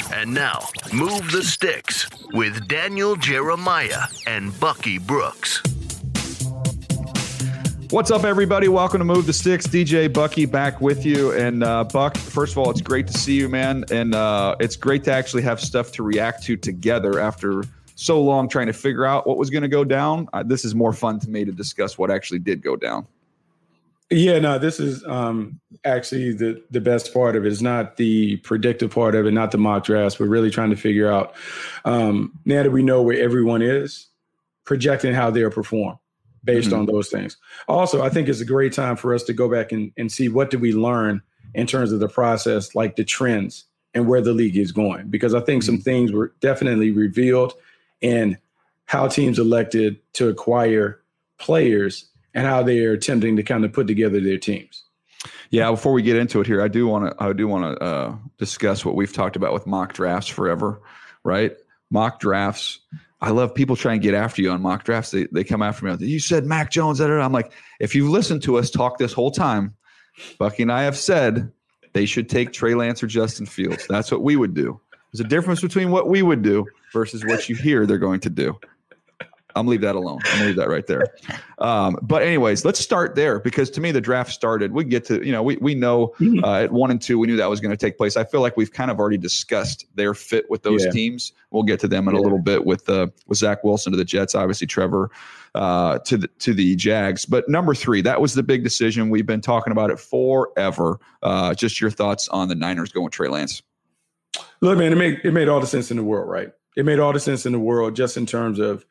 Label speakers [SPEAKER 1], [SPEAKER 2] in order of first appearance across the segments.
[SPEAKER 1] And now, Move the Sticks with Daniel Jeremiah and Bucky Brooks.
[SPEAKER 2] What's up, everybody? Welcome to Move the Sticks. DJ Bucky back with you. And Buck, first of all, it's great to see you, man. And it's great to actually have stuff to react to together after so long trying to figure out what was going to go down. This is more fun to me to discuss what actually did go down.
[SPEAKER 3] Yeah, no, this is actually the best part of it. It's not the predictive part of it, not the mock drafts. We're really trying to figure out, now that we know where everyone is, projecting how they'll perform based on those things. Also, I think it's a great time for us to go back and see what did we learn in terms of the process, like the trends and where the league is going. Because I think some things were definitely revealed in how teams elected to acquire players and how they are attempting to kind of put together their teams.
[SPEAKER 2] Yeah, before we get into it here, I do want to discuss what we've talked about with mock drafts forever, right? Mock drafts. I love people trying to get after you on mock drafts. They come after me. You said Mac Jones. I'm like, if you've listened to us talk this whole time, Bucky and I have said they should take Trey Lance or Justin Fields. That's what we would do. There's a difference between what we would do versus what you hear they're going to do. I'm gonna leave that alone. I'm gonna leave that right there. But anyways, let's start there because to me the draft started. We get to, we know at 1 and 2 we knew that was going to take place. I feel like we've kind of already discussed their fit with those teams. We'll get to them in a little bit with Zach Wilson to the Jets, obviously Trevor to the Jags. But number 3, that was the big decision. We've been talking about it forever. Just your thoughts on the Niners going with Trey Lance.
[SPEAKER 3] Look, man, it made all the sense in the world, right? It made all the sense in the world just in terms of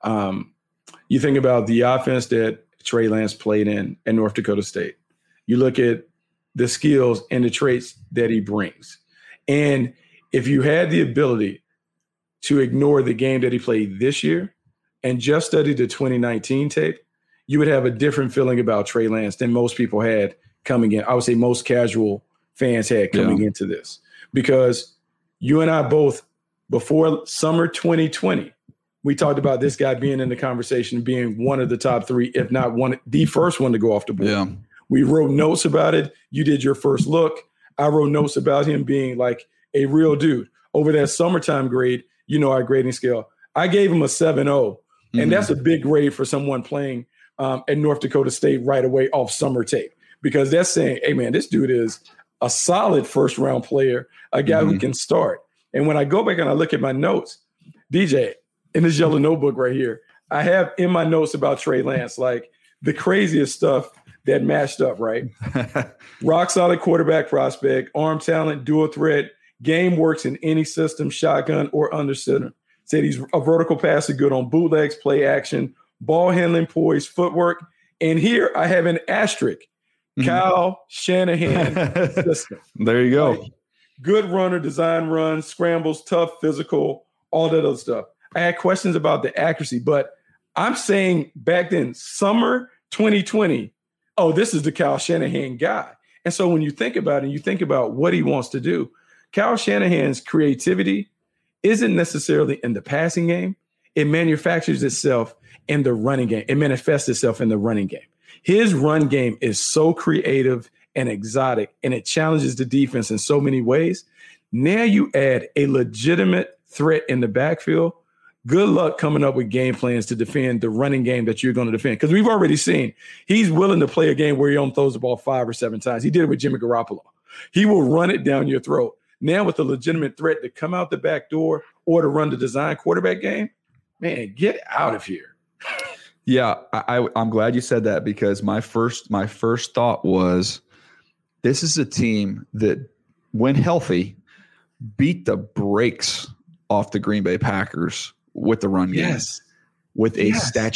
[SPEAKER 3] you think about the offense that Trey Lance played in at North Dakota State. You look at the skills and the traits that he brings. And if you had the ability to ignore the game that he played this year and just study the 2019 tape, you would have a different feeling about Trey Lance than most people had coming in. I would say most casual fans had coming into this. Because you and I both, before summer 2020, we talked about this guy being in the conversation, being one of the top 3, if not the first one to go off the board. Yeah. We wrote notes about it. You did your first look. I wrote notes about him being like a real dude. Over that summertime grade, our grading scale, I gave him a 7.0. And that's a big grade for someone playing at North Dakota State right away off summer tape. Because that's saying, hey, man, this dude is a solid first-round player, a guy who can start. And when I go back and I look at my notes, DJ, in this yellow notebook right here, I have in my notes about Trey Lance, like the craziest stuff that matched up, right? Rock solid quarterback prospect, arm talent, dual threat, game works in any system, shotgun or under center. Said he's a vertical passer, good on bootlegs, play action, ball handling, poise, footwork. And here I have an asterisk, Kyle Shanahan system.
[SPEAKER 2] There you go.
[SPEAKER 3] Like, good runner, design runs, scrambles, tough, physical, all that other stuff. I had questions about the accuracy, but I'm saying back then, summer 2020, this is the Kyle Shanahan guy. And so when you think about it, you think about what he wants to do, Kyle Shanahan's creativity isn't necessarily in the passing game. It manufactures itself in the running game. It manifests itself in the running game. His run game is so creative and exotic, and it challenges the defense in so many ways. Now you add a legitimate threat in the backfield. Good luck coming up with game plans to defend the running game that you're going to defend. Because we've already seen he's willing to play a game where he only throws the ball 5 or 7 times. He did it with Jimmy Garoppolo. He will run it down your throat. Now with a legitimate threat to come out the back door or to run the design quarterback game, man, get out of here.
[SPEAKER 2] Yeah, I'm glad you said that because my first thought was this is a team that, when healthy, beat the brakes off the Green Bay Packers with the run game. With a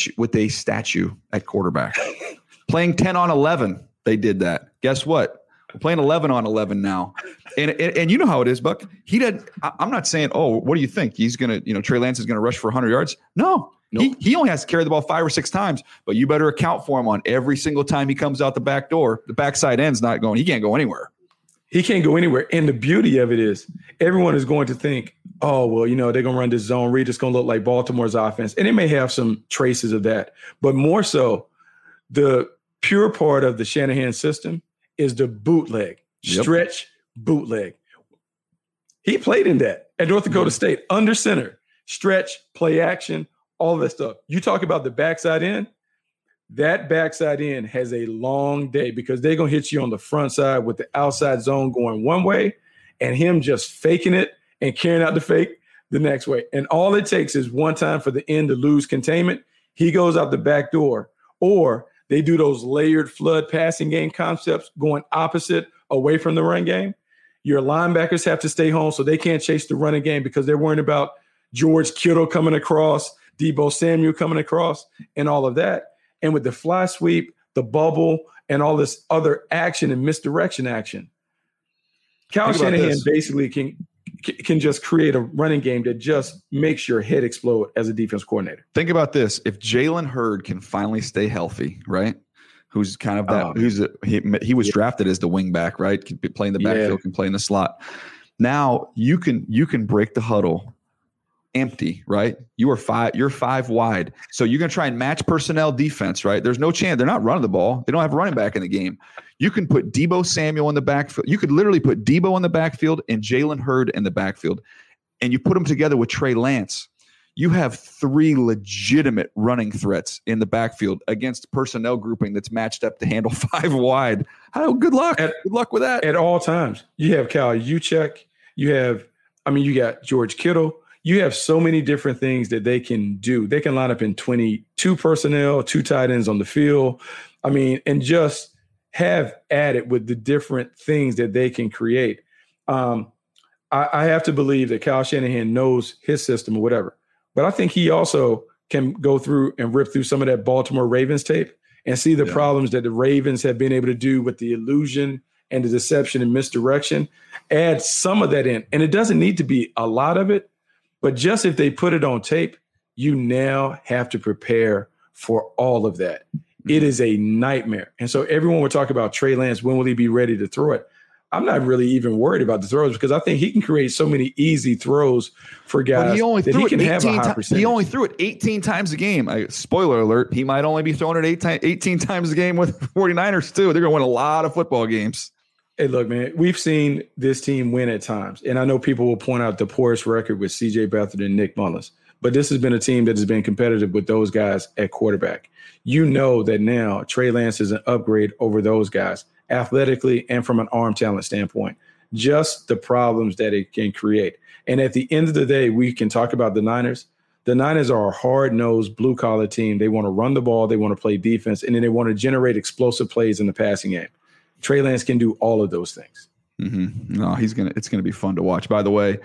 [SPEAKER 2] statue at quarterback. Playing 10 on 11, they did that. Guess what? We're playing 11 on 11 now. And you know how it is, Buck. I'm not saying, what do you think? He's going to, Trey Lance is going to rush for 100 yards? No. Nope. He only has to carry the ball 5 or 6 times, but you better account for him on every single time he comes out the back door. The backside end's not going. He can't go anywhere.
[SPEAKER 3] He can't go anywhere. And the beauty of it is everyone is going to think, they're going to run this zone read. It's going to look like Baltimore's offense. And it may have some traces of that. But more so, the pure part of the Shanahan system is the bootleg, stretch bootleg. He played in that at North Dakota State, under center, stretch, play action, all of that stuff. You talk about the backside end. That backside end has a long day because they're going to hit you on the front side with the outside zone going one way and him just faking it and carrying out the fake the next way. And all it takes is one time for the end to lose containment. He goes out the back door, or they do those layered flood passing game concepts going opposite away from the run game. Your linebackers have to stay home so they can't chase the running game because they're worrying about George Kittle coming across, Deebo Samuel coming across, and all of that. And with the fly sweep, the bubble, and all this other action and misdirection action, Kyle Shanahan basically can just create a running game that just makes your head explode as a defense coordinator.
[SPEAKER 2] Think about this. If Jalen Hurd can finally stay healthy, right? Who's kind of that, he was drafted as the wing back, right? Can play in the backfield, can play in the slot. Now you can break the huddle empty, right? You're five wide. So you're going to try and match personnel defense, right? There's no chance. They're not running the ball. They don't have a running back in the game. You can put Deebo Samuel in the backfield. You could literally put Deebo in the backfield and Jalen Hurd in the backfield, and you put them together with Trey Lance. You have 3 legitimate running threats in the backfield against personnel grouping that's matched up to handle 5 wide. Good luck. Good luck with that.
[SPEAKER 3] At all times. You have Kyle Juszczyk. You got George Kittle. You have so many different things that they can do. They can line up in 22 personnel, 2 tight ends on the field. And just have at it with the different things that they can create. I have to believe that Kyle Shanahan knows his system or whatever. But I think he also can go through and rip through some of that Baltimore Ravens tape and see the problems that the Ravens have been able to do with the illusion and the deception and misdirection. Add some of that in. And it doesn't need to be a lot of it. But just if they put it on tape, you now have to prepare for all of that. It is a nightmare. And so everyone will talk about Trey Lance, when will he be ready to throw it? I'm not really even worried about the throws because I think he can create so many easy throws for guys that he can have a high percentage.
[SPEAKER 2] He only threw it 18 times a game. Spoiler alert, he might only be throwing it 18 times a game with 49ers too. They're going to win a lot of football games.
[SPEAKER 3] Hey, look, man, we've seen this team win at times. And I know people will point out the poorest record with C.J. Beathard and Nick Mullins. But this has been a team that has been competitive with those guys at quarterback. You know that now Trey Lance is an upgrade over those guys, athletically and from an arm talent standpoint. Just the problems that it can create. And at the end of the day, we can talk about the Niners. The Niners are a hard-nosed, blue-collar team. They want to run the ball, they want to play defense, and then they want to generate explosive plays in the passing game. Trey Lance can do all of those things.
[SPEAKER 2] Mm-hmm. No, it's gonna be fun to watch. By the way,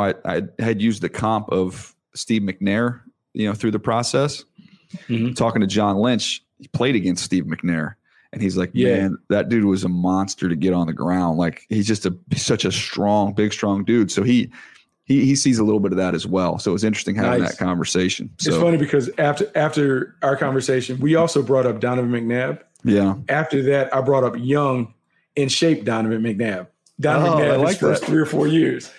[SPEAKER 2] I had used the comp of Steve McNair, through the process. Mm-hmm. Talking to John Lynch, he played against Steve McNair, and he's like, man, that dude was a monster to get on the ground. Like he's just such a strong, big, strong dude. So he sees a little bit of that as well. So it was interesting having that conversation.
[SPEAKER 3] It's funny because after our conversation, we also brought up Donovan McNabb. Yeah. After that, I brought up young, in shape Donovan McNabb. Donovan McNabb his first 3 or 4 years.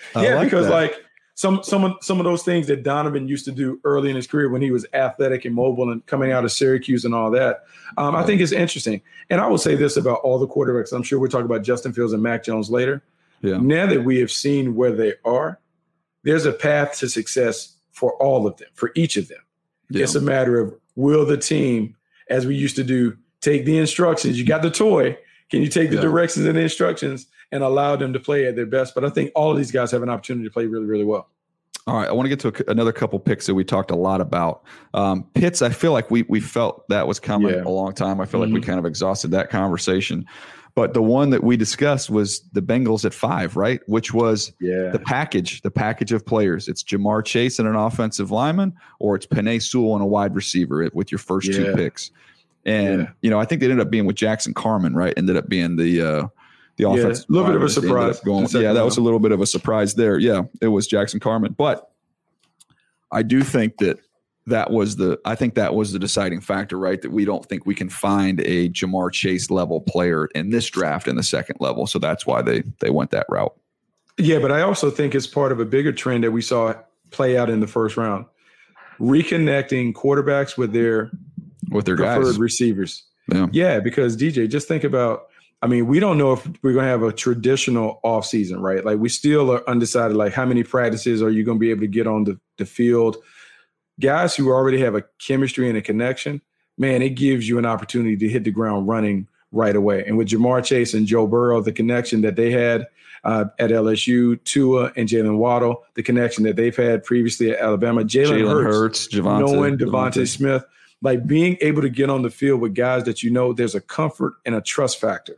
[SPEAKER 3] Some of those things that Donovan used to do early in his career when he was athletic and mobile and coming out of Syracuse and all that. I think it's interesting. And I will say this about all the quarterbacks. I'm sure we'll talk about Justin Fields and Mac Jones later. Yeah. Now that we have seen where they are, there's a path to success for all of them, for each of them. Yeah. It's a matter of, will the team, as we used to do, take the instructions? You got the toy. Can you take the directions and the instructions and allow them to play at their best? But I think all of these guys have an opportunity to play really, really well.
[SPEAKER 2] All right. I want to get to another couple picks that we talked a lot about. Pitts, I feel like we felt that was coming a long time. I feel like we kind of exhausted that conversation. But the one that we discussed was the Bengals at 5, right? Which was the package of players. It's Jamar Chase and an offensive lineman, or it's Penei Sewell and a wide receiver with your first 2 picks. And, I think they ended up being with Jackson Carman, right? Ended up being the offense.
[SPEAKER 3] A little bit of a surprise.
[SPEAKER 2] That was a little bit of a surprise there. Yeah, it was Jackson Carman. But I do think that was the deciding factor, right? That we don't think we can find a Jamar Chase level player in this draft in the second level. So that's why they went that route.
[SPEAKER 3] Yeah, but I also think it's part of a bigger trend that we saw play out in the first round. Reconnecting quarterbacks with their preferred
[SPEAKER 2] guys.
[SPEAKER 3] Receivers.
[SPEAKER 2] Yeah,
[SPEAKER 3] because DJ, just think about I mean, we don't know if we're going to have a traditional off season, right? Like we still are undecided, like how many practices are you going to be able to get on the field? Guys who already have a chemistry and a connection, man, it gives you an opportunity to hit the ground running right away. And with Jamar Chase and Joe Burrow, the connection that they had at LSU, Tua and Jalen Waddle, the connection that they've had previously at Alabama, Jalen Hurts, knowing Devontae Smith, like being able to get on the field with guys that you know there's a comfort and a trust factor.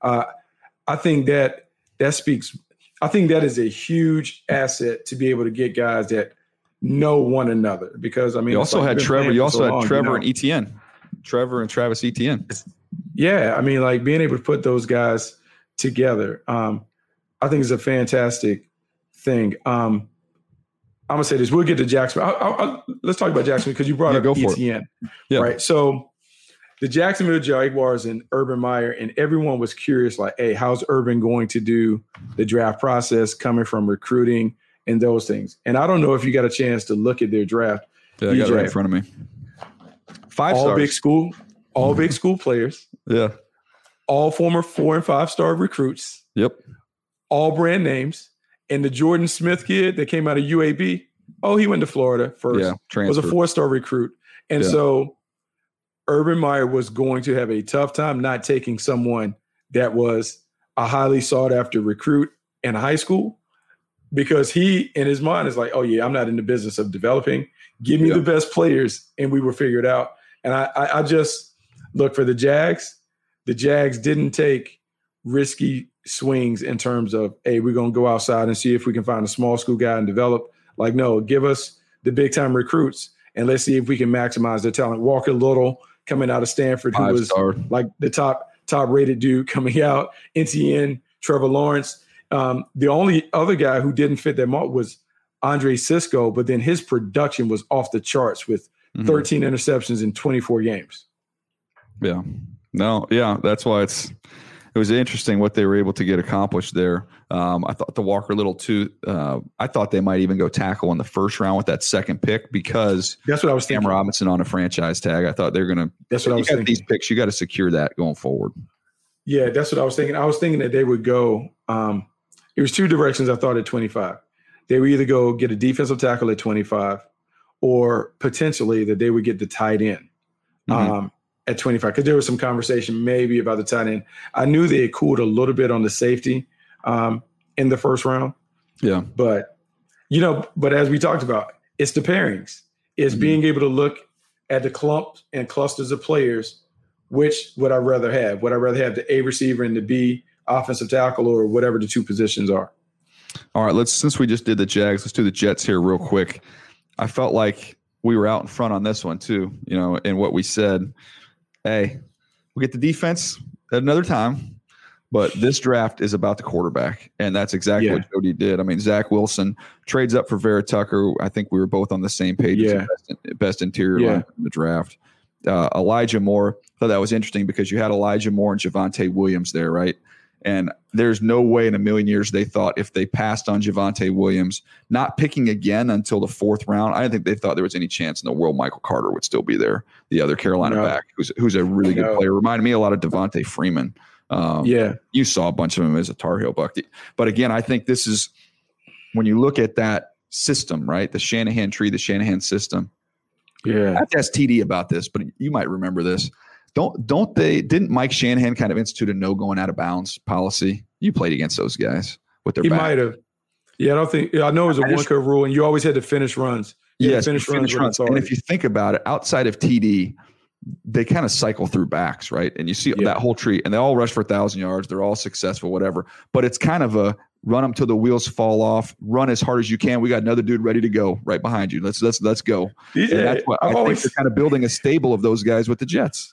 [SPEAKER 3] I think that speaks. I think that is a huge asset to be able to get guys that know one another. Because I mean,
[SPEAKER 2] you also had Trevor. You also had Trevor and Etienne. Trevor and Travis Etienne.
[SPEAKER 3] Yeah, I mean, like being able to put those guys together, I think is a fantastic thing. I'm gonna say this. We'll get to Jacksonville. Let's talk about Jacksonville because you brought up Etienne, right? So the Jacksonville Jaguars and Urban Meyer, and everyone was curious, like, hey, how's Urban going to do the draft process coming from recruiting and those things? And I don't know if you got a chance to look at their draft.
[SPEAKER 2] Yeah, I got it right in front of me. 5
[SPEAKER 3] all
[SPEAKER 2] stars.
[SPEAKER 3] All big school players.
[SPEAKER 2] Yeah.
[SPEAKER 3] All former 4- and 5-star recruits.
[SPEAKER 2] Yep.
[SPEAKER 3] All brand names. And the Jordan Smith kid that came out of UAB, he went to Florida first.
[SPEAKER 2] Yeah,
[SPEAKER 3] was a 4-star recruit. And so Urban Meyer was going to have a tough time not taking someone that was a highly sought after recruit in high school, because he, in his mind, is like, oh yeah, I'm not in the business of developing. Give me the best players and we will figure it out. And I just look for the Jags. The Jags didn't take risky swings in terms of, hey, we're going to go outside and see if we can find a small school guy and develop. Like, no, give us the big time recruits and let's see if we can maximize their talent. Walker Little coming out of Stanford, who was like the top rated dude coming out. Etienne, Trevor Lawrence. The only other guy who didn't fit that mold was Andre Cisco, but then his production was off the charts with 13 interceptions in 24 games.
[SPEAKER 2] Yeah. No, yeah, that's why it was interesting what they were able to get accomplished there. I thought the Walker Little too. I thought they might even go tackle in the first round with that second pick, because
[SPEAKER 3] that's what I was thinking.
[SPEAKER 2] Cam Robinson on a franchise tag. I thought they're going to.
[SPEAKER 3] That's what I was thinking.
[SPEAKER 2] These picks, you got to secure that going forward.
[SPEAKER 3] Yeah, that's what I was thinking. I was thinking that they would go. It was 2 directions I thought at 25. They would either go get a defensive tackle at 25, or potentially that they would get the tight end. At 25, because there was some conversation maybe about the tight end. I knew they had cooled a little bit on the safety in the first round. Yeah. But as we talked about, it's the pairings. It's being able to look at the clump and clusters of players. Which would I rather have? Would I rather have the A receiver and the B offensive tackle, or whatever the 2 positions are?
[SPEAKER 2] All right, since we just did the Jags, let's do the Jets here real quick. I felt like we were out in front on this one too, in what we said. Hey, we get the defense at another time, but this draft is about the quarterback, and that's exactly what Jody did. I mean, Zach Wilson trades up for Vera Tucker. I think we were both on the same page. Best interior line in the draft. Elijah Moore, I thought that was interesting because you had Elijah Moore and Javonte Williams there, right? And there's no way in a million years they thought, if they passed on Javonte Williams, not picking again until the 4th round, I didn't think they thought there was any chance in the world Michael Carter would still be there, the other Carolina back, who's a really good player. Reminded me a lot of Devontae Freeman. You saw a bunch of them as a Tar Heel buck. But again, I think this is, when you look at that system, right, the Shanahan tree, the Shanahan system. Yeah, I have to ask TD about this, but you might remember this. Didn't Mike Shanahan kind of institute a no going out of bounds policy? You played against those guys with their back. He
[SPEAKER 3] might have. Yeah, I know it was a one-cut rule, and you always had to finish runs.
[SPEAKER 2] Finish runs. And if you think about it, outside of TD, they kind of cycle through backs, right? And you see that whole tree, and they all rush for 1,000 yards. They're all successful, whatever. But it's kind of a run them till the wheels fall off. Run as hard as you can. We got another dude ready to go right behind you. Let's go. Yeah, and that's what I think they're kind of building a stable of those guys with the Jets.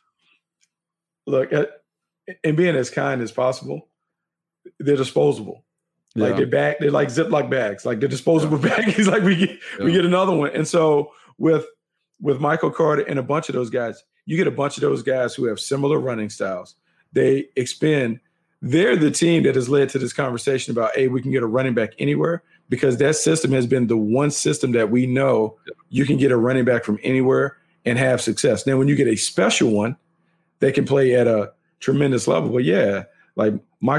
[SPEAKER 3] Look, and being as kind as possible, they're disposable. Like they're like Ziploc bags. Like they're disposable bags. Like we get another one. And so with Michael Carter and a bunch of those guys, you get a bunch of those guys who have similar running styles. They expend. They're the team that has led to this conversation about, hey, we can get a running back anywhere, because that system has been the one system that we know you can get a running back from anywhere and have success. Now, when you get a special one, they can play at a tremendous level. But Like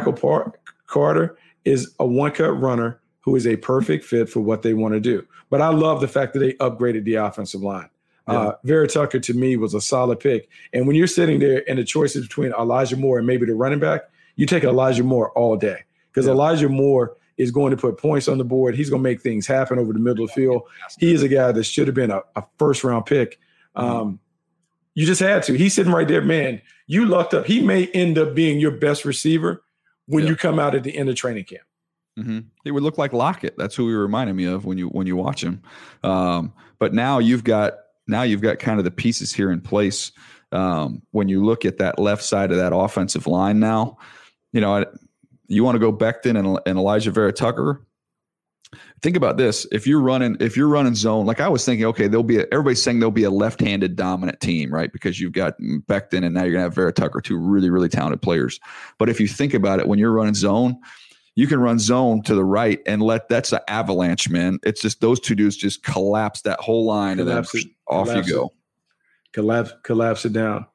[SPEAKER 3] Carter is a one-cut runner who is a perfect fit for what they want to do. But I love the fact that they upgraded the offensive line. Yeah. Vera Tucker, to me, was a solid pick. And when you're sitting there and the choices between Elijah Moore and maybe the running back, you take Elijah Moore all day because Elijah Moore is going to put points on the board. He's going to make things happen over the middle of the field. He is a guy that should have been a first-round pick. You just had to. He's sitting right there, man. You lucked up. He may end up being your best receiver when you come out at the end of training camp.
[SPEAKER 2] Mm-hmm. It would look like Lockett. That's who he reminded me of when you watch him. But now you've got kind of the pieces here in place. When you look at that left side of that offensive line now, you want to go Becton and Elijah Vera Tucker. Think about this. If you're running zone, like I was thinking, okay, everybody's saying there'll be a left-handed dominant team, right? Because you've got Becton and now you're going to have Vera Tucker, two really, really talented players. But if you think about it, when you're running zone, you can run zone to the right and that's an avalanche, man. It's just those two dudes just collapse that whole line and then off you go.
[SPEAKER 3] Collapse it down.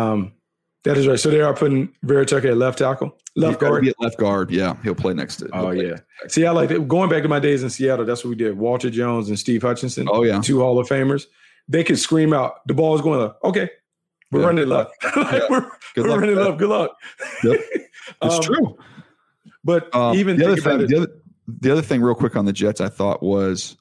[SPEAKER 3] That is right. So they are putting Vera Tucker at left tackle, left guard.
[SPEAKER 2] Be at left guard. Yeah, he'll play next to.
[SPEAKER 3] Oh yeah. See, I like it. Going back to my days in Seattle. That's what we did. Walter Jones and Steve Hutchinson.
[SPEAKER 2] Oh yeah,
[SPEAKER 3] two Hall of Famers. They could scream out. The ball is going up. Okay, we're running it left. We're running it left. Good luck.
[SPEAKER 2] Yep. It's true.
[SPEAKER 3] But even
[SPEAKER 2] the other thing, real quick on the Jets, I thought was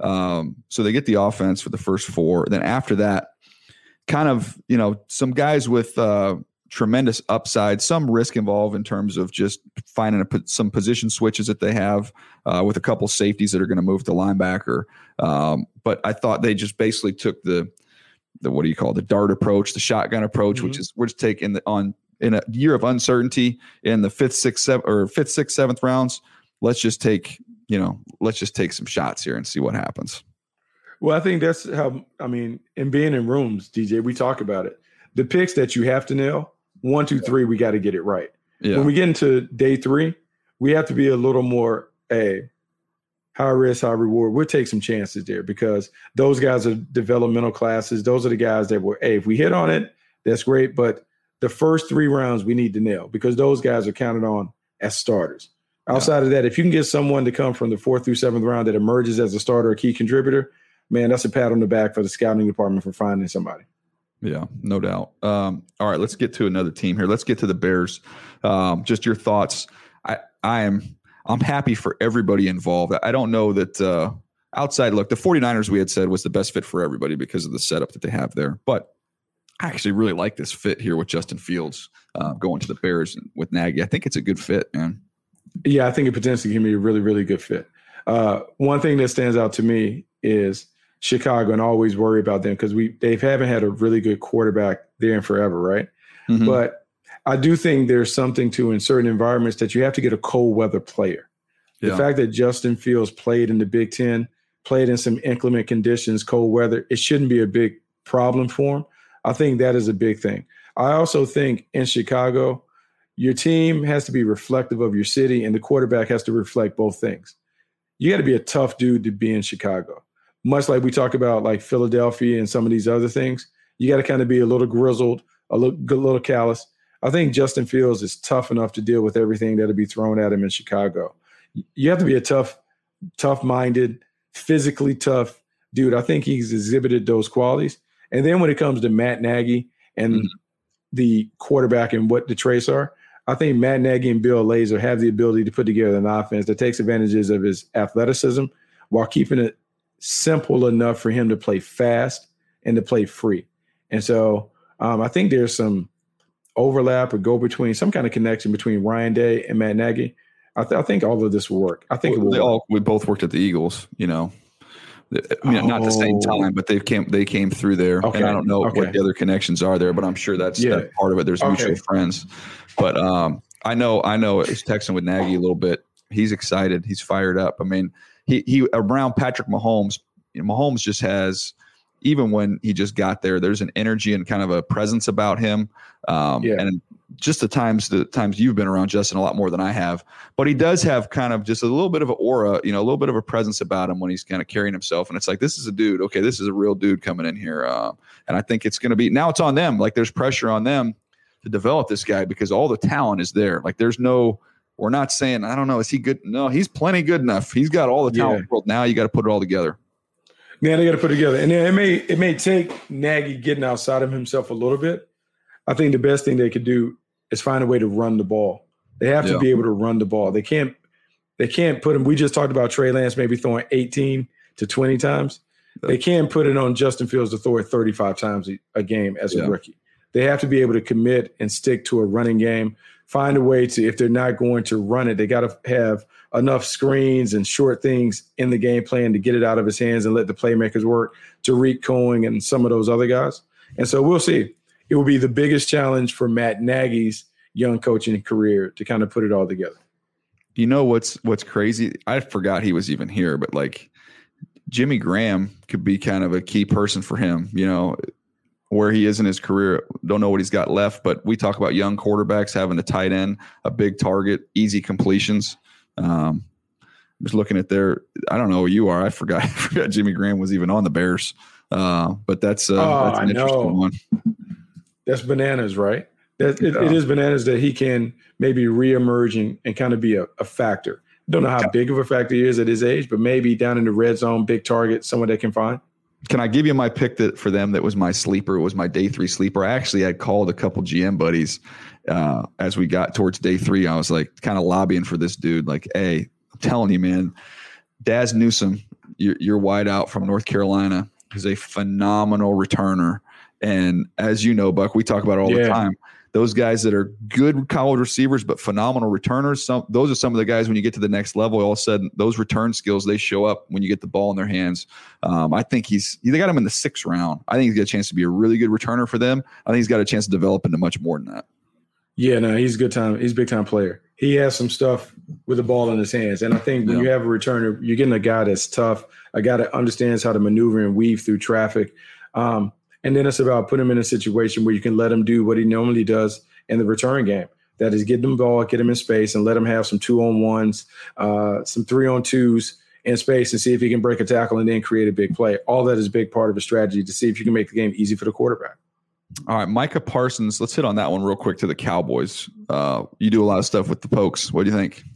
[SPEAKER 2] so they get the offense for the first four. Then after that, kind of some guys with tremendous upside, some risk involved in terms of just finding some position switches that they have with a couple safeties that are going to move to linebacker. But I thought they just basically took the what do you call it, the dart approach, the shotgun approach, which is we're just taking in a year of uncertainty in the fifth, sixth, seventh rounds. Let's just take some shots here and see what happens.
[SPEAKER 3] Well, I think that's how, in being in rooms, DJ, we talk about it. The picks that you have to nail, 1, 2, 3, we got to get it right. Yeah. When we get into day 3, we have to be a little more high risk, high reward. We'll take some chances there because those guys are developmental classes. Those are the guys that if we hit on it, that's great. But the first 3 rounds we need to nail because those guys are counted on as starters. Outside of that, if you can get someone to come from the 4th through 7th round that emerges as a starter or key contributor, man, that's a pat on the back for the scouting department for finding somebody.
[SPEAKER 2] Yeah, no doubt. All right, let's get to another team here. Let's get to the Bears. Just your thoughts. I'm happy for everybody involved. I don't know that outside look, the 49ers we had said was the best fit for everybody because of the setup that they have there. But I actually really like this fit here with Justin Fields going to the Bears and with Nagy. I think it's a good fit, man.
[SPEAKER 3] Yeah, I think it potentially can be a really, really good fit. One thing that stands out to me is Chicago, and I always worry about them because they haven't had a really good quarterback there in forever, right? Mm-hmm. But I do think there's something to in certain environments that you have to get a cold weather player. Yeah. The fact that Justin Fields played in the Big Ten, played in some inclement conditions, cold weather, it shouldn't be a big problem for him. I think that is a big thing. I also think in Chicago, your team has to be reflective of your city, and the quarterback has to reflect both things. You got to be a tough dude to be in Chicago. Much like we talk about like Philadelphia and some of these other things, you got to kind of be a little grizzled, a little callous. I think Justin Fields is tough enough to deal with everything that'll be thrown at him in Chicago. You have to be a tough-minded, physically tough dude. I think he's exhibited those qualities. And then when it comes to Matt Nagy and the quarterback and what the traits are, I think Matt Nagy and Bill Lazor have the ability to put together an offense that takes advantages of his athleticism while keeping it simple enough for him to play fast and to play free. And so I think there's some overlap or go between, some kind of connection between Ryan Day and Matt Nagy. I think all of this will work. I think
[SPEAKER 2] we both worked at the Eagles, not at the same time, but they came through there. Okay. And I don't know what the other connections are there, but I'm sure that's part of it. There's mutual friends. But I know it's texting with Nagy a little bit. He's excited. He's fired up. I mean, he around Patrick Mahomes, Mahomes just has, even when he just got there, there's an energy and kind of a presence about him. And just the times you've been around Justin a lot more than I have, but he does have kind of just a little bit of an aura, a little bit of a presence about him when he's kind of carrying himself. And it's like, this is a dude. Okay. This is a real dude coming in here. And I think it's going to be, now it's on them. Like there's pressure on them to develop this guy because all the talent is there. Like we're not saying, I don't know, is he good? No, he's plenty good enough. He's got all the talent in the world. Now you got to put it all together.
[SPEAKER 3] Yeah, they got to put it together. And then it may take Nagy getting outside of himself a little bit. I think the best thing they could do is find a way to run the ball. They have to be able to run the ball. They can't put him. We just talked about Trey Lance maybe throwing 18 to 20 times. They can't put it on Justin Fields to throw it 35 times a game as a rookie. They have to be able to commit and stick to a running game. Find a way to, if they're not going to run it, they got to have enough screens and short things in the game plan to get it out of his hands and let the playmakers work, Tariq Cohen and some of those other guys. And so we'll see. It will be the biggest challenge for Matt Nagy's young coaching career to kind of put it all together.
[SPEAKER 2] You know what's crazy? I forgot he was even here, but like Jimmy Graham could be kind of a key person for him, you know, where he is in his career. Don't know what he's got left, but we talk about young quarterbacks having a tight end, a big target, easy completions. Just looking at I don't know who you are. I forgot Jimmy Graham was even on the Bears. But that's an interesting one.
[SPEAKER 3] That's bananas, right? It is bananas that he can maybe reemerge and kind of be a factor. Don't know how big of a factor he is at his age, but maybe down in the red zone, big target, someone they can find.
[SPEAKER 2] Can I give you my pick for them that was my sleeper? It was my day 3 sleeper. I actually had called a couple GM buddies as we got towards day 3. I was like kind of lobbying for this dude. Like, hey, I'm telling you, man, Daz Newsome, your wideout from North Carolina, is a phenomenal returner. And as you know, Buck, we talk about it all the time. Those guys that are good college receivers but phenomenal returners, those are some of the guys when you get to the next level, all of a sudden those return skills, they show up when you get the ball in their hands. I think they got him in the 6th round. I think he's got a chance to be a really good returner for them. I think he's got a chance to develop into much more than that. Yeah, no, he's a good time. He's a big time player. He has some stuff with the ball in his hands. And I think when you have a returner, you're getting a guy that's tough, a guy that understands how to maneuver and weave through traffic. And then it's about putting him in a situation where you can let him do what he normally does in the return game. That is get them the ball, get him in space, and let him have some 2-on-1s, some 3-on-2s in space and see if he can break a tackle and then create a big play. All that is a big part of a strategy to see if you can make the game easy for the quarterback. All right, Micah Parsons, let's hit on that one real quick to the Cowboys. You do a lot of stuff with the Pokes. What do you think?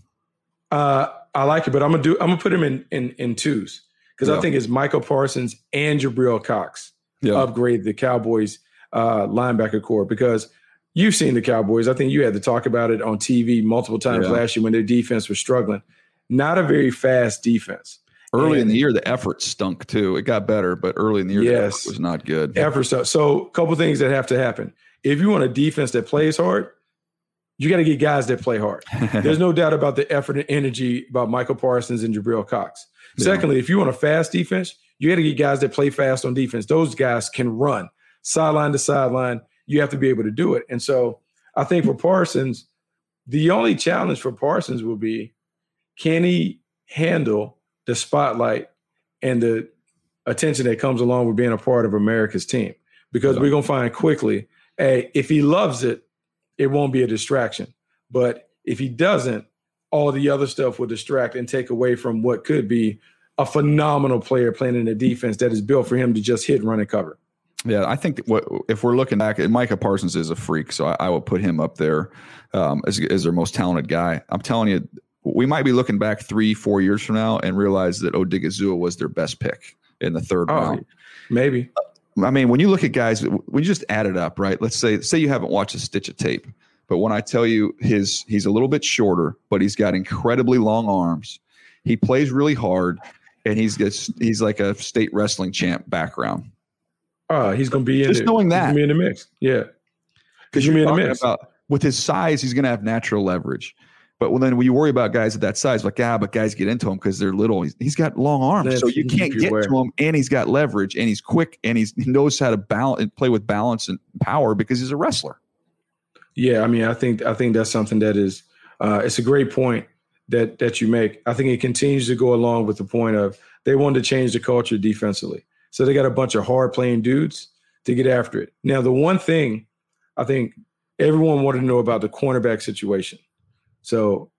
[SPEAKER 2] I like it, but I'm gonna put him in twos because I think it's Micah Parsons and Jabril Cox. Upgrade the Cowboys linebacker core because you've seen the Cowboys. I think you had to talk about it on TV multiple times last year when their defense was struggling. Not a very fast defense. Early in the year, the effort stunk too. It got better, but early in the year, the effort was not good. Effort stuff. So a couple things that have to happen. If you want a defense that plays hard, you got to get guys that play hard. There's no doubt about the effort and energy about Michael Parsons and Jabril Cox. Secondly, if you want a fast defense, you got to get guys that play fast on defense. Those guys can run sideline to sideline. You have to be able to do it. And so I think for Parsons, the only challenge for Parsons will be, can he handle the spotlight and the attention that comes along with being a part of America's team? Because we're going to find quickly, if he loves it, it won't be a distraction. But if he doesn't, all the other stuff will distract and take away from what could be a phenomenal player playing in a defense that is built for him to just hit, run, and cover. Yeah, I think if we're looking back, Micah Parsons is a freak, so I will put him up there as their most talented guy. I'm telling you, we might be looking back 3-4 years from now and realize that Odigizua was their best pick in the 3rd round. Maybe. I mean, when you look at guys, when you just add it up, right? Let's say you haven't watched a stitch of tape, but when I tell you he's a little bit shorter, but he's got incredibly long arms. He plays really hard. And he's like a state wrestling champ background. He's going to be in just knowing that. He's going to be in the mix. Yeah. Because you're in the mix. With his size, he's going to have natural leverage. But when you worry about guys at that size, like, but guys get into him because they're little. He's got long arms. So you can't get to him. And he's got leverage. And he's quick. And he knows how to balance and play with balance and power because he's a wrestler. Yeah. I mean, I think that's something that is it's a great point that you make. I think it continues to go along with the point of they wanted to change the culture defensively. So they got a bunch of hard playing dudes to get after it. Now, the one thing I think everyone wanted to know about the cornerback situation. So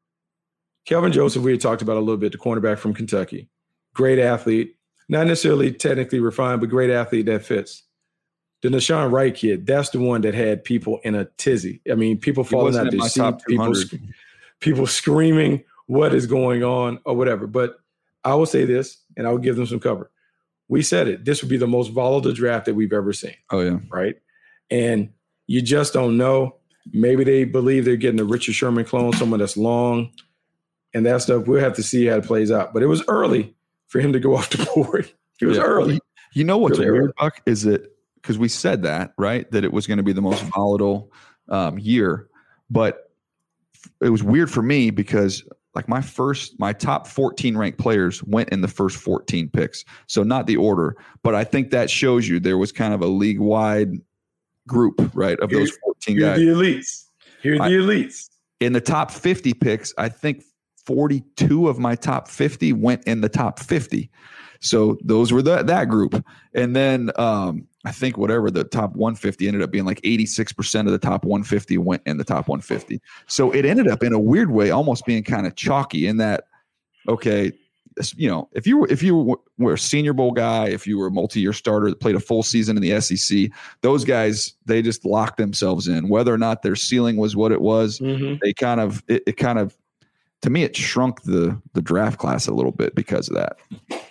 [SPEAKER 2] Kelvin Joseph, we had talked about a little bit, the cornerback from Kentucky, great athlete, not necessarily technically refined, but great athlete that fits.
[SPEAKER 3] The Nashawn Wright kid, that's the one that had people in a tizzy. I mean, people falling out their seat, people screaming, what is going on or whatever. But I will say this, and I will give them some cover. We said it. This would be the most volatile draft that we've ever seen.
[SPEAKER 2] Oh, yeah.
[SPEAKER 3] Right? And you just don't know. Maybe they believe they're getting a Richard Sherman clone, someone that's long and that stuff. We'll have to see how it plays out. But it was early for him to go off the board. It was early.
[SPEAKER 2] You know what's
[SPEAKER 3] really
[SPEAKER 2] weird, Buck, is that because we said that, right, that it was going to be the most volatile year. But it was weird for me because like my top 14 ranked players went in the first 14 picks. So not the order, but I think that shows you there was kind of a league wide group, right, of those 14 guys.
[SPEAKER 3] Here's the elites. Here's the elites.
[SPEAKER 2] In the top 50 picks, I think 42 of my top 50 went in the top 50. So those were that group. And then I think whatever the top 150 ended up being like 86% of the top 150 went in the top 150. So it ended up in a weird way almost being kind of chalky in that, okay, you know, if you were a Senior Bowl guy, if you were a multi-year starter that played a full season in the SEC, those guys, they just locked themselves in. Whether or not their ceiling was what it was, they kind of, it kind of, to me, it shrunk the draft class a little bit because of that.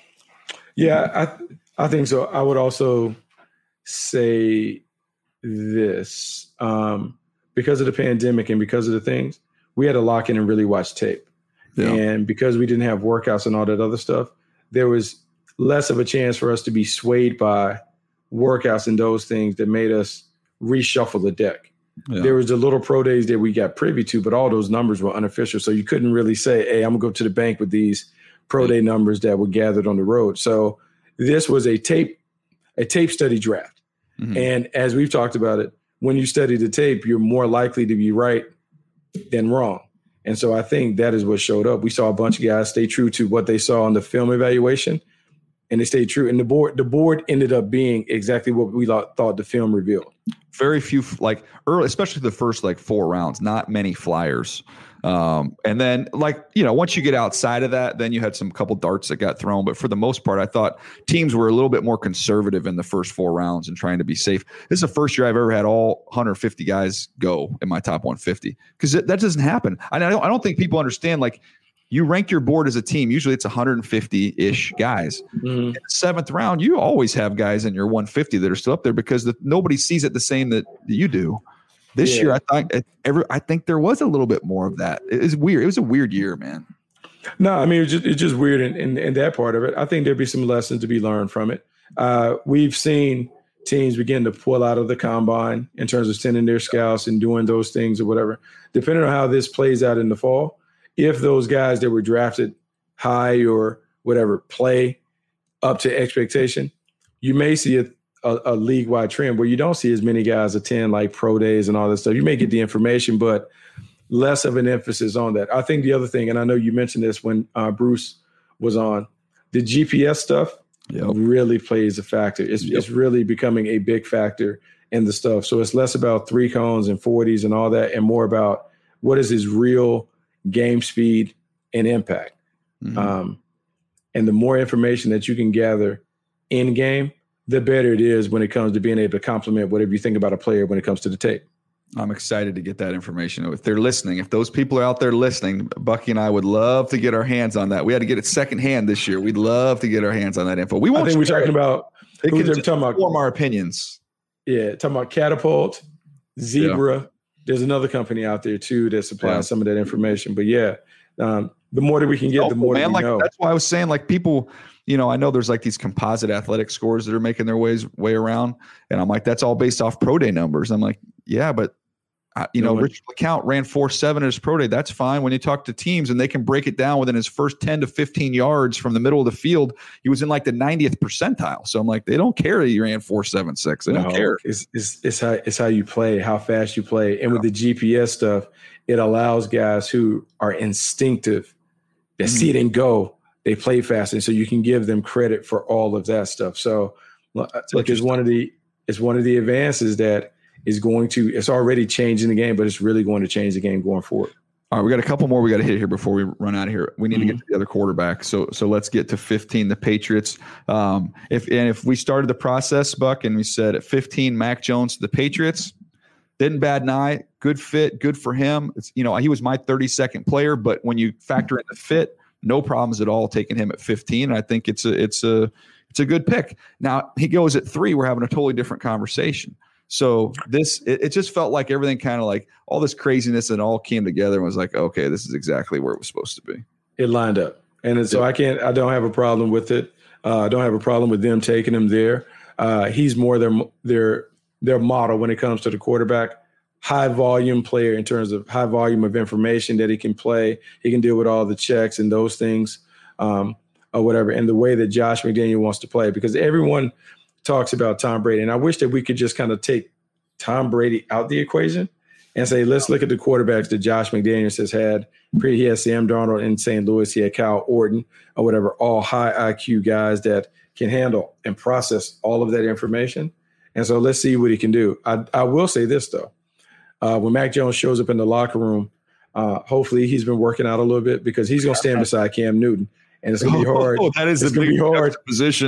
[SPEAKER 3] Yeah, I think so. I would also say this, because of the pandemic and because of the things, we had to lock in and really watch tape. Yeah. And because we didn't have workouts and all that other stuff, there was less of a chance for us to be swayed by workouts and those things that made us reshuffle the deck. Yeah. There was the little pro days that we got privy to, but all those numbers were unofficial. So you couldn't really say, hey, I'm going to go to the bank with these pro day numbers that were gathered on the road. So this was a tape study draft. Mm-hmm. And as we've talked about it, when you study the tape, you're more likely to be right than wrong. And so I think that is what showed up. We saw a bunch of guys stay true to what they saw on the film evaluation, and they stayed true. And the board ended up being exactly what we thought the film revealed.
[SPEAKER 2] Very few, like early, especially the first like 4 rounds, not many flyers. And then like, you know, once you get outside of that, then you had some couple darts that got thrown. But for the most part, I thought teams were a little bit more conservative in the first 4 rounds and trying to be safe. This is the first year I've ever had all 150 guys go in my top 150 because that doesn't happen. I don't think people understand, like, you rank your board as a team. Usually it's 150-ish guys. Mm-hmm. In the 7th round, you always have guys in your 150 that are still up there because nobody sees it the same that you do. This year, I think there was a little bit more of that. It was weird. It was a weird year, man.
[SPEAKER 3] No, I mean, it's just weird in that part of it. I think there'd be some lessons to be learned from it. We've seen teams begin to pull out of the combine in terms of sending their scouts and doing those things or whatever. Depending on how this plays out in the fall, if those guys that were drafted high or whatever play up to expectation, you may see a league-wide trend where you don't see as many guys attend like pro days and all this stuff. You may get the information, but less of an emphasis on that. I think the other thing, and I know you mentioned this when Bruce was on, the GPS stuff really plays a factor. It's really becoming a big factor in the stuff. So it's less about 3 cones and 40s and all that and more about what is his real game speed and impact. Mm-hmm. And the more information that you can gather in game, the better it is when it comes to being able to complement whatever you think about a player when it comes to the tape.
[SPEAKER 2] I'm excited to get that information. If they're listening, if those people are out there listening, Bucky and I would love to get our hands on that. We had to get it secondhand this year. We'd love to get our hands on that info. We won't.
[SPEAKER 3] I think we're talking about.
[SPEAKER 2] Who they're talking about form our opinions.
[SPEAKER 3] Yeah, talking about Catapult, Zebra. Yeah. There's another company out there too that supplies some of that information. But the more that we can get, the more that we know.
[SPEAKER 2] That's why I was saying, like, people. You know, I know there's like these composite athletic scores that are making their way around. And I'm like, that's all based off pro day numbers. I'm like, yeah, but, Richard LeCount ran 4.7 at his pro day. That's fine. When you talk to teams and they can break it down within his first 10 to 15 yards from the middle of the field, he was in like the 90th percentile. So I'm like, they don't care that you ran 4.76. They don't care.
[SPEAKER 3] It's how you play, how fast you play. And with the GPS stuff, it allows guys who are instinctive that see it and go. They play fast, and so you can give them credit for all of that stuff. So, look, it's one of the advances that is it's already changing the game, but it's really going to change the game going forward.
[SPEAKER 2] All right, we got a couple more we got to hit here before we run out of here. We need to get to the other quarterback. So let's get to 15, the Patriots. If we started the process, Buck, and we said at 15, Mac Jones to the Patriots, didn't bat an eye, good fit, good for him. He was my 32nd player, but when you factor in the fit, no problems at all taking him at 15. And I think it's a good pick. Now he goes at 3, we're having a totally different conversation. So it just felt like everything kind of like all this craziness and all came together and was like, okay, this is exactly where it was supposed to be.
[SPEAKER 3] It lined up. And so I don't have a problem with it. I don't have a problem with them taking him there. He's more their model when it comes to the quarterback. High volume player in terms of high volume of information that he can play. He can deal with all the checks and those things or whatever. And the way that Josh McDaniel wants to play, because everyone talks about Tom Brady. And I wish that we could just kind of take Tom Brady out the equation and say, let's look at the quarterbacks that Josh McDaniels has had. He has Sam Darnold in St. Louis. He had Kyle Orton or whatever, all high IQ guys that can handle and process all of that information. And so let's see what he can do. I will say this, though. When Mac Jones shows up in the locker room, hopefully he's been working out a little bit because he's going to stand beside Cam Newton. And it's going to be hard.
[SPEAKER 2] That is going to be hard position.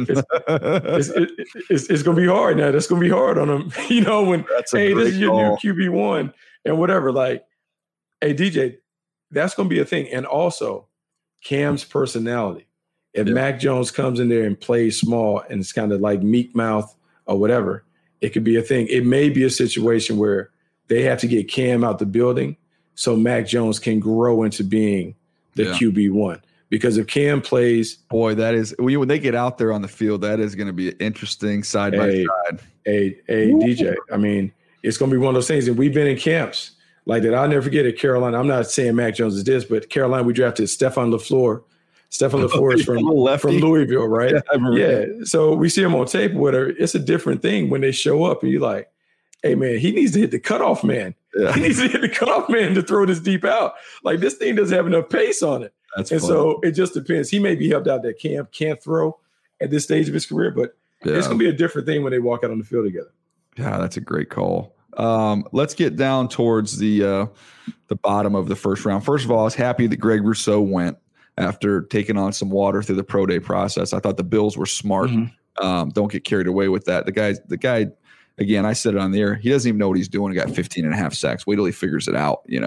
[SPEAKER 3] It's going to be hard now. That's going to be hard on him. When, hey, this is your new QB1 and whatever. Like, hey, DJ, that's going to be a thing. And also Cam's personality. If Mac Jones comes in there and plays small and it's kind of like meek mouth or whatever, it could be a thing. It may be a situation where they have to get Cam out the building so Mac Jones can grow into being the QB1. Because if Cam plays,
[SPEAKER 2] boy, that is when they get out there on the field, that is going to be interesting side by side.
[SPEAKER 3] Hey, DJ, I mean, it's going to be one of those things. And we've been in camps like that. I'll never forget at Carolina. I'm not saying Mac Jones is this, but Carolina, we drafted Stefan LaFleur. Stefan LaFleur is from Louisville, right? Yeah. So we see him on tape, whatever. It's a different thing when they show up and you're like, hey, man, he needs to hit the cutoff man. Yeah. He needs to hit the cutoff man to throw this deep out. Like this thing doesn't have enough pace on it. So it just depends. He may be helped out that Cam can't throw at this stage of his career, but it's going to be a different thing when they walk out on the field together.
[SPEAKER 2] Yeah, that's a great call. Let's get down towards the bottom of the first round. First of all, I was happy that Greg Rousseau went after taking on some water through the pro day process. I thought the Bills were smart. Mm-hmm. Don't get carried away with that. The guy, again, I said it on the air. He doesn't even know what he's doing. He got 15 and a half sacks. Wait till he figures it out, He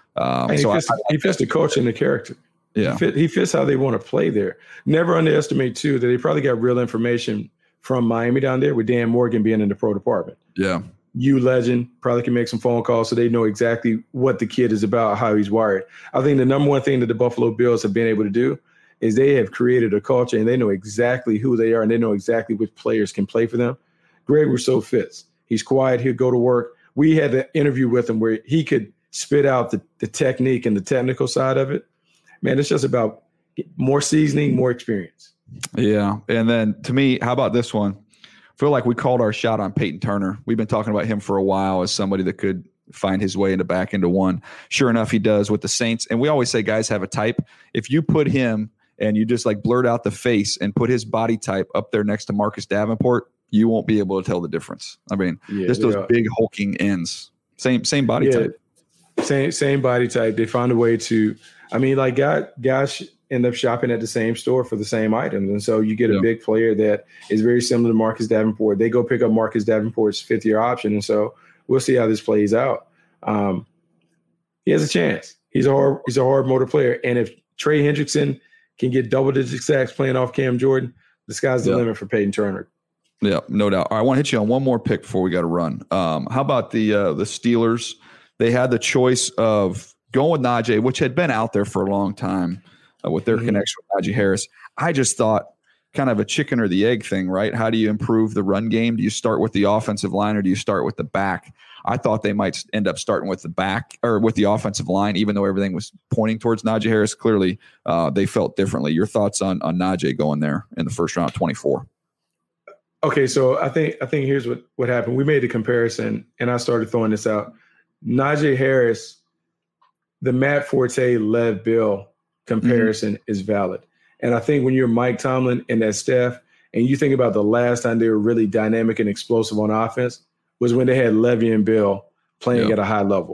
[SPEAKER 3] fits the coach and the character.
[SPEAKER 2] Yeah,
[SPEAKER 3] he fits how they want to play there. Never underestimate, too, that they probably got real information from Miami down there with Dan Morgan being in the pro department.
[SPEAKER 2] Yeah.
[SPEAKER 3] Legend probably can make some phone calls so they know exactly what the kid is about, how he's wired. I think the number one thing that the Buffalo Bills have been able to do is they have created a culture and they know exactly who they are and they know exactly which players can play for them. Greg Rousseau fits. He's quiet. He'll go to work. We had an interview with him where he could spit out the technique and the technical side of it. Man, it's just about more seasoning, more experience.
[SPEAKER 2] Yeah. And then to me, how about this one? I feel like we called our shot on Peyton Turner. We've been talking about him for a while as somebody that could find his way into back into one. Sure enough, he does with the Saints. And we always say guys have a type. If you put him and you just like blurt out the face and put his body type up there next to Marcus Davenport, you won't be able to tell the difference. I mean, just those big hulking ends. Same body type.
[SPEAKER 3] Same body type. They found a way to – I mean, like guys end up shopping at the same store for the same items. And so you get a big player that is very similar to Marcus Davenport. They go pick up Marcus Davenport's fifth-year option. And so we'll see how this plays out. He has a chance. He's a hard motor player. And if Trey Hendrickson can get double-digit sacks playing off Cam Jordan, the sky's the limit for Peyton Turner.
[SPEAKER 2] Yeah, no doubt. All right, I want to hit you on one more pick before we got to run. How about the Steelers? They had the choice of going with Najee, which had been out there for a long time with their connection with Najee Harris. I just thought kind of a chicken or the egg thing, right? How do you improve the run game? Do you start with the offensive line or do you start with the back? I thought they might end up starting with the back or with the offensive line, even though everything was pointing towards Najee Harris. Clearly, they felt differently. Your thoughts on Najee going there in the first round, 24?
[SPEAKER 3] Okay, so I think here's what happened. We made a comparison, and I started throwing this out. Najee Harris, the Matt Forte, Lev Bell comparison is valid. And I think when you're Mike Tomlin and that staff, and you think about the last time they were really dynamic and explosive on offense was when they had Levy and Bell playing at a high level.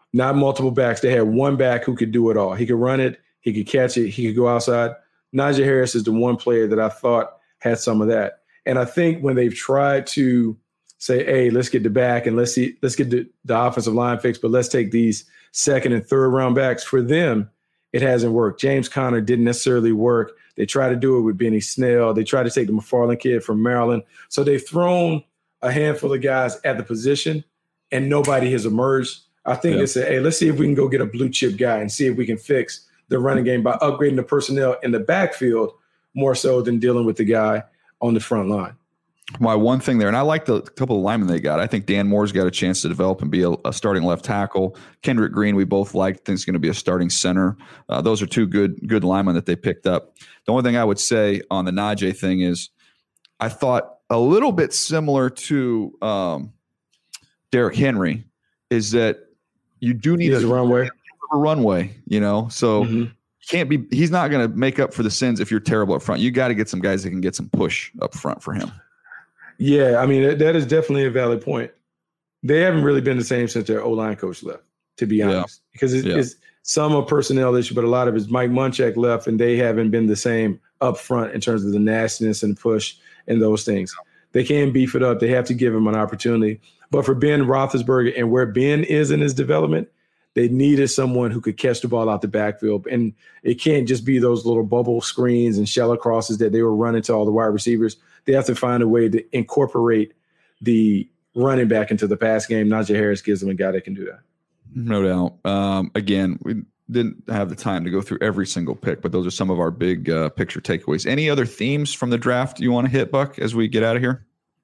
[SPEAKER 3] not multiple backs. They had one back who could do it all. He could run it. He could catch it. He could go outside. Najee Harris is the one player that I thought had some of that. And I think when they've tried to say, hey, let's get the back and let's get the offensive line fixed, but let's take these second and third round backs, for them, it hasn't worked. James Conner didn't necessarily work. They tried to do it with Benny Snell. They tried to take the McFarland kid from Maryland. So they've thrown a handful of guys at the position, and nobody has emerged. I think they said, hey, let's see if we can go get a blue chip guy and see if we can fix the running game by upgrading the personnel in the backfield more so than dealing with the guy on the front line.
[SPEAKER 2] My one thing there, and I like the couple of linemen they got. I think Dan Moore's got a chance to develop and be a starting left tackle. Kendrick Green, we both like, think is going to be a starting center. Those are two good linemen that they picked up. The only thing I would say on the Najee thing is I thought a little bit similar to Derrick Henry is that you do need
[SPEAKER 3] a
[SPEAKER 2] runway, so he's not going to make up for the sins if you're terrible up front. You got to get some guys that can get some push up front for him.
[SPEAKER 3] Yeah, I mean, that is definitely a valid point. They haven't really been the same since their O-line coach left, to be honest, because it's some a personnel issue, but a lot of it is Mike Munchak left, and they haven't been the same up front in terms of the nastiness and push and those things. They can beef it up. They have to give him an opportunity. But for Ben Roethlisberger and where Ben is in his development, they needed someone who could catch the ball out the backfield. And it can't just be those little bubble screens and shallow crosses that they were running to all the wide receivers. They have to find a way to incorporate the running back into the pass game. Najee Harris gives them a guy that can do that.
[SPEAKER 2] No doubt. Again, we didn't have the time to go through every single pick, but those are some of our big picture takeaways. Any other themes from the draft you want to hit, Buck, as we get out of here?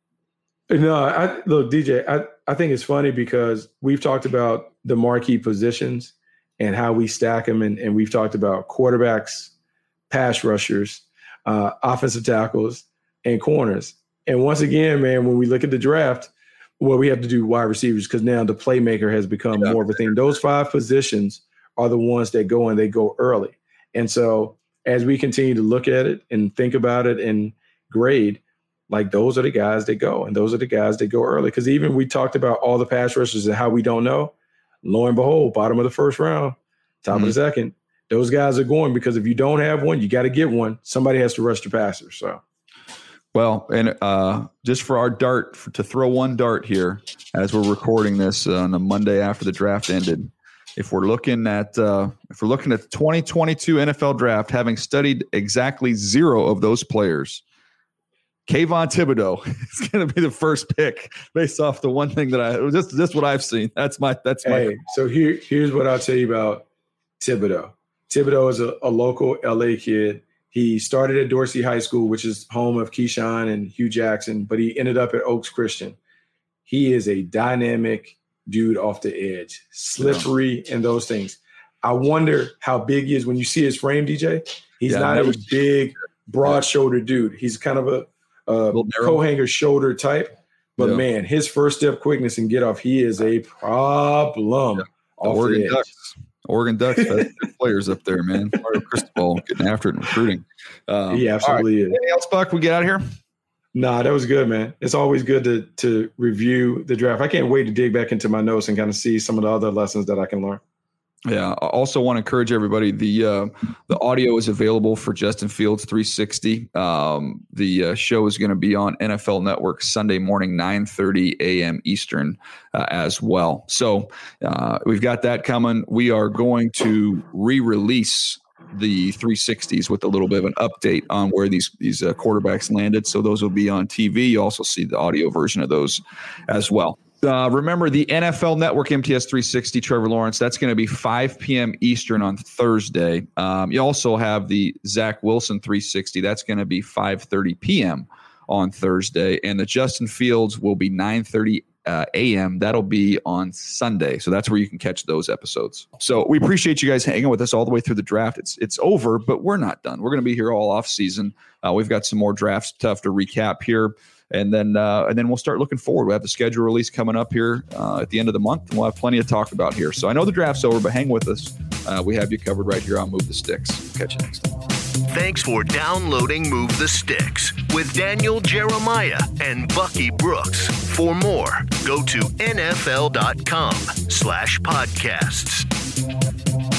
[SPEAKER 3] No, look, DJ, I think it's funny because we've talked about the marquee positions and how we stack them. And we've talked about quarterbacks, pass rushers, offensive tackles, and corners. And once again, man, when we look at the draft, well, we have to do wide receivers because now the playmaker has become more of a thing. Those 5 positions are the ones that go and they go early. And so as we continue to look at it and think about it and grade, like those are the guys that go, and those are the guys that go early. Because even we talked about all the pass rushers and how we don't know. Lo and behold, bottom of the first round, top of the second, those guys are going because if you don't have one, you got to get one. Somebody has to rush the passer. So,
[SPEAKER 2] well, and just for our dart, to throw one dart here as we're recording this on the Monday after the draft ended. If we're looking at the 2022 NFL draft, having studied exactly 0 of those players, Kayvon Thibodeau is going to be the first pick based off the one thing that just what I've seen. That's my.
[SPEAKER 3] So here's what I'll tell you about Thibodeau. Thibodeau is a local LA kid. He started at Dorsey High School, which is home of Keyshawn and Hugh Jackson, but he ended up at Oaks Christian. He is a dynamic dude off the edge, slippery and those things. I wonder how big he is when you see his frame, DJ. He's not a big, broad-shouldered dude. He's kind of a co-hanger shoulder type, but man, his first step quickness and get off, he is a problem.
[SPEAKER 2] Oregon Ducks players up there, man. Mario Cristobal getting after it and recruiting.
[SPEAKER 3] He absolutely is.
[SPEAKER 2] Anything else, Buck? We get out of here?
[SPEAKER 3] Nah, that was good, man. It's always good to review the draft. I can't wait to dig back into my notes and kind of see some of the other lessons that I can learn.
[SPEAKER 2] Yeah. I also want to encourage everybody. The audio is available for Justin Fields 360. The show is going to be on NFL Network Sunday morning, 9:30 a.m. Eastern as well. So we've got that coming. We are going to re-release the 360s with a little bit of an update on where these quarterbacks landed. So those will be on TV. You also see the audio version of those as well. Remember the NFL Network MTS 360, Trevor Lawrence, that's going to be 5 p.m. Eastern on Thursday. You also have the Zach Wilson 360. That's going to be 5:30 p.m. on Thursday. And the Justin Fields will be 9:30 a.m. That'll be on Sunday. So that's where you can catch those episodes. So we appreciate you guys hanging with us all the way through the draft. It's over, but we're not done. We're going to be here all off season. We've got some more draft stuff to recap here. And then we'll start looking forward. We have the schedule release coming up here at the end of the month, and we'll have plenty to talk about here. So I know the draft's over, but hang with us. We have you covered right here on Move the Sticks. Catch you next time.
[SPEAKER 1] Thanks for downloading Move the Sticks with Daniel Jeremiah and Bucky Brooks. For more, go to NFL.com/podcasts.